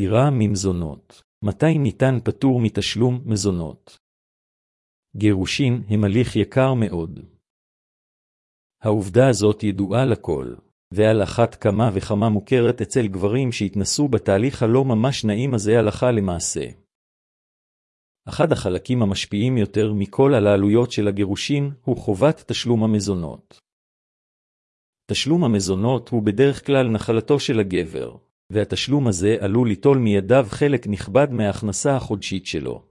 פטירה ממזונות. מתי ניתן פטור מתשלום מזונות? גירושין הם הליך יקר מאוד. העובדה הזאת ידועה לכל, ועל אחת כמה וכמה מוכרת אצל גברים שהתנסו בתהליך הלא ממש נעים הזה הלכה למעשה. אחד החלקים המשפיעים יותר מכל על העלויות של הגירושין הוא חובת תשלום המזונות. תשלום המזונות הוא בדרך כלל נחלתו של הגבר, והתשלום הזה עלול ליטול מידיו חלק נכבד מההכנסה החודשית שלו.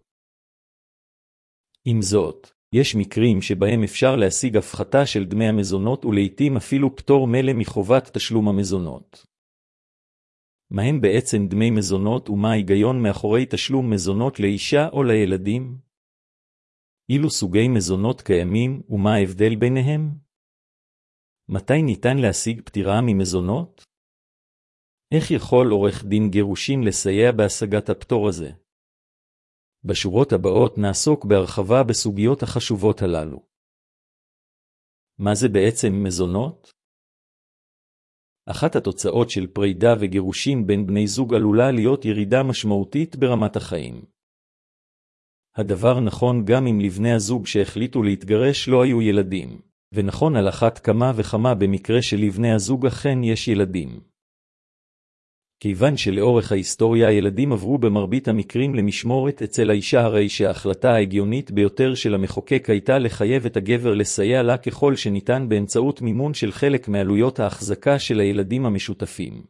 עם זאת, יש מקרים שבהם אפשר להשיג הפחתה של דמי המזונות ולעיתים אפילו פטור מלא מחובת תשלום המזונות. מהם בעצם דמי מזונות ומה ההיגיון מאחורי תשלום מזונות לאישה או לילדים? אילו סוגי מזונות קיימים ומה ההבדל ביניהם? מתי ניתן להשיג פטירה ממזונות? איך יכול עורך דין גירושין לסייע בהשגת הפטור הזה? בשורות הבאות נעסוק בהרחבה בסוגיות החשובות הללו. מה זה בעצם מזונות? אחת התוצאות של פרידה וגירושין בין בני זוג עלולה להיות ירידה משמעותית ברמת החיים. הדבר נכון גם אם לבני הזוג שהחליטו להתגרש לא היו ילדים, ונכון על אחת כמה וכמה במקרה שלבני הזוג אכן יש ילדים. כיוון שלאורך ההיסטוריה הילדים עברו במרבית המקרים למשמורת אצל האישה, הרי שההחלטה ההגיונית ביותר של המחוקק הייתה לחייב את הגבר לסייע לה ככל שניתן באמצעות מימון של חלק מעלויות ההחזקה של הילדים המשותפים.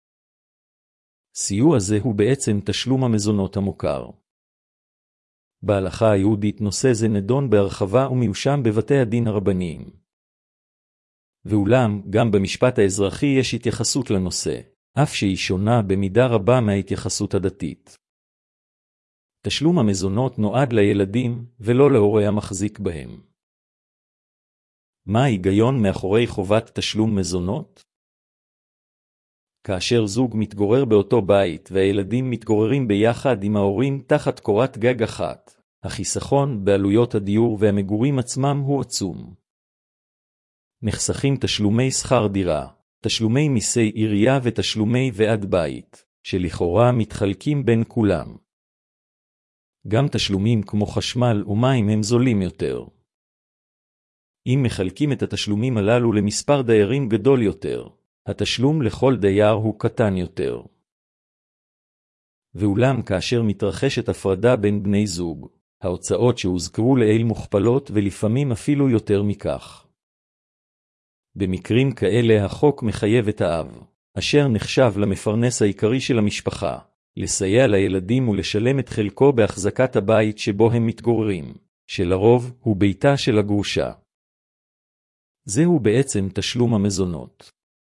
סיוע זה הוא בעצם תשלום המזונות המוכר. בהלכה היהודית נושא זה נדון בהרחבה ומיושם בבתי הדין הרבניים. ואולם, גם במשפט האזרחי יש התייחסות לנושא, אף שהיא שונה במידה רבה מההתייחסות הדתית. תשלום המזונות נועד לילדים ולא להורי המחזיק בהם. מה ההיגיון מאחורי חובת תשלום מזונות? כאשר זוג מתגורר באותו בית והילדים מתגוררים ביחד עם ההורים תחת קורת גג אחת, החיסכון בעלויות הדיור והמגורים עצמם הוא עצום. נחסכים תשלומי שכר דירה, תשלומי מיסי עירייה ותשלומי ועד בית, שלכאורה מתחלקים בין כולם. גם תשלומים כמו חשמל ומים הם זולים יותר. אם מחלקים את התשלומים הללו למספר דיירים גדול יותר, התשלום לכל דייר הוא קטן יותר. ואולם כאשר מתרחשת הפרדה בין בני זוג, ההוצאות שהוזכרו לעיל מוכפלות ולפעמים אפילו יותר מכך. במקרים כאלה החוק מחייב את האב, אשר נחשב למפרנס העיקרי של המשפחה, לסייע לילדים ולשלם את חלקו בהחזקת הבית שבו הם מתגוררים, שלרוב הוא ביתה של הגרושה. זהו בעצם תשלום המזונות.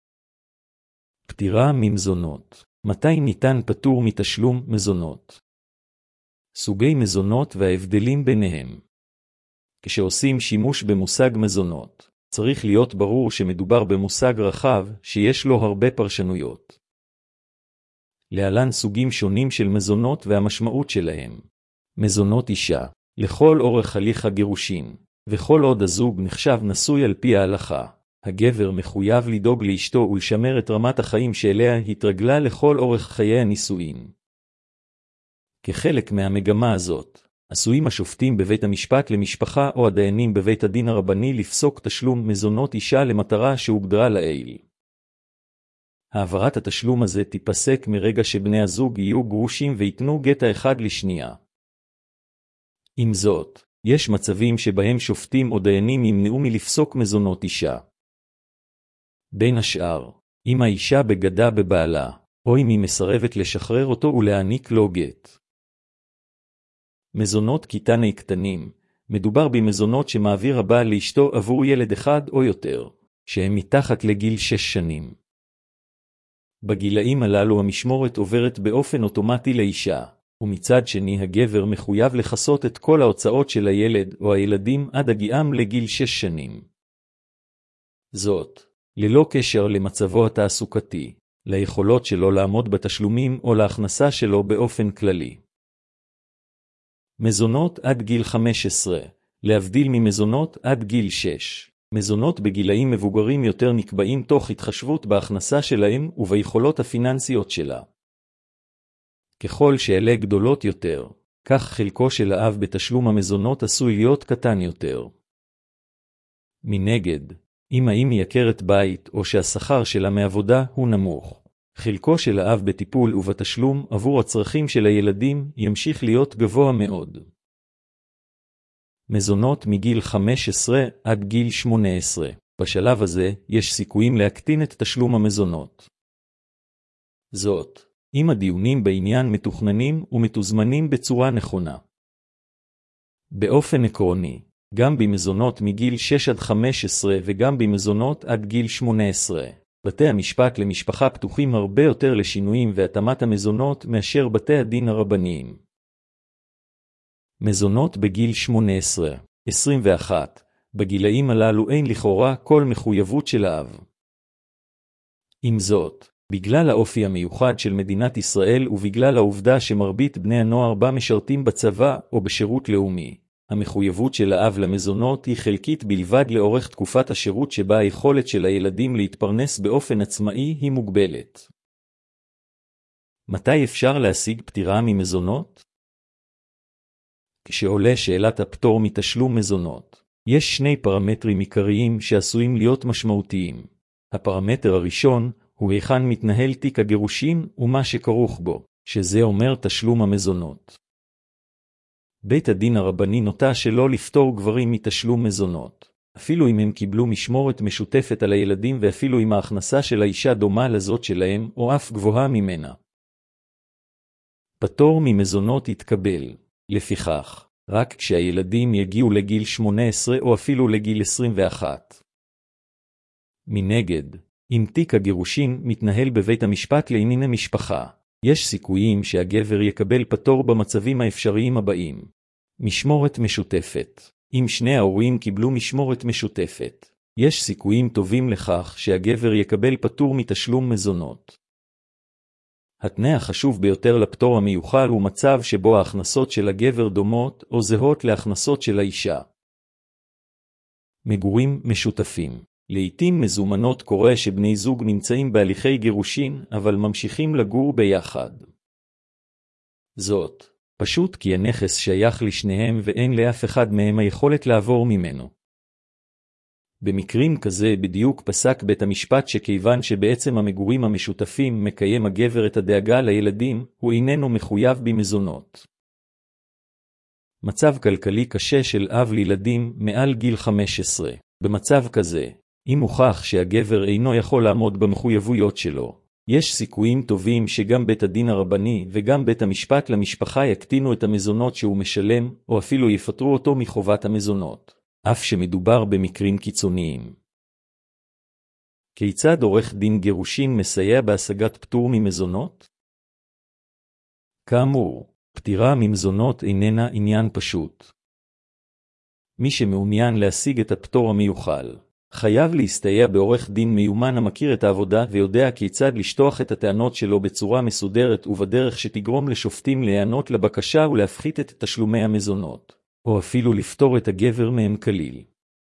פטירה ממזונות. מתי ניתן פטור מתשלום מזונות? סוגי מזונות וההבדלים ביניהם. כשעושים שימוש במושג מזונות, צריך להיות ברור שמדובר במושג רחב שיש לו הרבה פרשנויות. להלן סוגים שונים של מזונות והמשמעות שלהם. מזונות אישה, לכל אורך הליך הגירושין, וכל עוד הזוג נחשב נשוי על פי ההלכה, הגבר מחויב לדאוג לאשתו ולשמר את רמת החיים שאליה התרגלה לכל אורך חיי הנישואין. כחלק מהמגמה הזאת, עשויים השופטים בבית המשפט למשפחה או הדיינים בבית הדין הרבני לפסוק תשלום מזונות אישה למטרה שהוגדרה לעיל. העברת התשלום הזה תיפסק מרגע שבני הזוג יהיו גרושים ויתנו גט האחד לשנייה. עם זאת, יש מצבים שבהם שופטים או דיינים ימנעו מלפסוק מזונות אישה. בין השאר, אם האישה בגדה בבעלה, או אם היא מסרבת לשחרר אותו ולהעניק לו גט. מזונות קטני קטנים, מדובר במזונות שמעביר הבעל לאשתו עבור ילד אחד או יותר, שהם מתחת לגיל 6 שנים. בגילאים הללו המשמורת עוברת באופן אוטומטי לאישה, ומצד שני הגבר מחויב לחסות את כל ההוצאות של הילד או הילדים עד הגיעם לגיל 6 שנים. זאת, ללא קשר למצבו התעסוקתי, ליכולות שלו לעמוד בתשלומים או להכנסה שלו באופן כללי. מזונות עד גיל 15, להבדיל ממזונות עד גיל 6. מזונות בגילאים מבוגרים יותר נקבעים תוך התחשבות בהכנסה שלהם וביכולות הפיננסיות שלה. ככל שאלה גדולות יותר, כך חלקו של האב בתשלום המזונות עשוי להיות קטן יותר. מנגד, אם האם מייקרת בית או שהשכר שלה מעבודה הוא נמוך, חלקו של האב בטיפול ובתשלום עבור הצרכים של הילדים ימשיך להיות גבוה מאוד. מזונות מגיל 15 עד גיל 18. בשלב הזה יש סיכויים להקטין את תשלום המזונות. זאת, אם הדיונים בעניין מתוכננים ומתוזמנים בצורה נכונה. באופן עקרוני, גם במזונות מגיל 6 עד 15 וגם במזונות עד גיל 18, בתי המשפט למשפחה פתוחים הרבה יותר לשינויים והתאמת המזונות מאשר בתי הדין הרבניים. מזונות בגיל 18, 21, בגילאים הללו אין לכאורה כל מחויבות של האב. עם זאת, בגלל האופי המיוחד של מדינת ישראל ובגלל העובדה שמרבית בני הנוער בה משרתים בצבא או בשירות לאומי, המחויבות של האב למזונות היא חלקית בלבד לאורך תקופת השירות שבה היכולת של הילדים להתפרנס באופן עצמאי היא מוגבלת. מתי אפשר להשיג פטירה ממזונות? כשעולה שאלת הפטור מתשלום מזונות, יש שני פרמטרים עיקריים שעשויים להיות משמעותיים. הפרמטר הראשון הוא היכן מתנהל תיק הגירושין ומה שכרוך בו, שזה אומר תשלום המזונות. בית הדין הרבני נוטה שלא לפטור גברים מתשלום מזונות, אפילו אם הם קיבלו משמורת משותפת על הילדים ואפילו אם ההכנסה של האישה דומה לזאת שלהם או אף גבוהה ממנה. פטור ממזונות יתקבל, לפיכך, רק כשהילדים יגיעו לגיל 18 או אפילו לגיל 21. מנגד, אם תיק הגירושין מתנהל בבית המשפט לענייני משפחה, יש סיכויים שהגבר יקבל פטור במצבים האפשריים הבאים. משמורת משותפת. אם שני ההורים קיבלו משמורת משותפת, יש סיכויים טובים לכך שהגבר יקבל פטור מתשלום מזונות. התנאי החשוב ביותר לפטור המיוחל הוא מצב שבו ההכנסות של הגבר דומות או זהות להכנסות של האישה. מגורים משותפים. לעתים מזומנות קורה שבני זוג נמצאים בהליכי גירושין, אבל ממשיכים לגור ביחד. זאת, פשוט כי הנכס שייך לשניהם ואין לאף אחד מהם היכולת לעבור ממנו. במקרים כזה בדיוק פסק בית המשפט שכיוון שבעצם המגורים המשותפים מקיים הגבר את הדאגה לילדים, הוא איננו מחויב במזונות. מצב כלכלי קשה של אב לילדים מעל גיל 15. במצב כזה, אם הוכח שהגבר אינו יכול לעמוד במחויבויות שלו, יש סיכויים טובים שגם בית הדין הרבני וגם בית המשפט למשפחה יקטינו את המזונות שהוא משלם, או אפילו יפטרו אותו מחובת המזונות, אף שמדובר במקרים קיצוניים. כיצד עורך דין גירושין מסייע בהשגת פטור ממזונות? כאמור, פטירה ממזונות איננה עניין פשוט. מי שמעוניין להשיג את הפטור המיוחל, חייב להסתייע בעורך דין מיומן המכיר את העבודה ויודע כיצד לשטוח את הטענות שלו בצורה מסודרת ובדרך שתגרום לשופטים להיענות לבקשה ולהפחית את תשלומי המזונות, או אפילו לפטור את הגבר מהם כליל.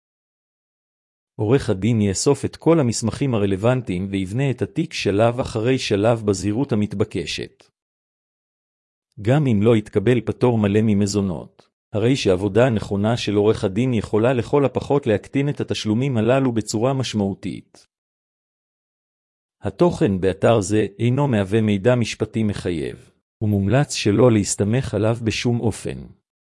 עורך הדין יאסוף את כל המסמכים הרלוונטיים ויבנה את התיק שלב אחרי שלב בזהירות המתבקשת. גם אם לא יתקבל פטור מלא ממזונות, הרי שעבודה נכונה של עורך הדין יכולה לכל הפחות להקטין את התשלומים הללו בצורה משמעותית. התוכן באתר זה אינו מהווה מידע משפטי מחייב, ומומלץ שלא להסתמך עליו בשום אופן.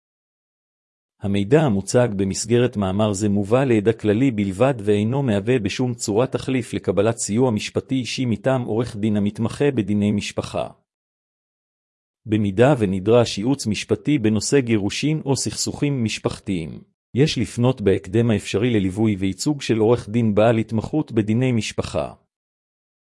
המידע המוצג במסגרת מאמר זה מובא לידע כללי בלבד ואינו מהווה בשום צורה תחליף לקבלת סיוע משפטי אישי מטעם עורך דין המתמחה בדיני משפחה. במידה ונדרש ייעוץ משפטי בנושא גירושין או סכסוכים משפחתיים, יש לפנות בהקדם האפשרי לליווי וייצוג של עורך דין בעל התמחות בדיני משפחה.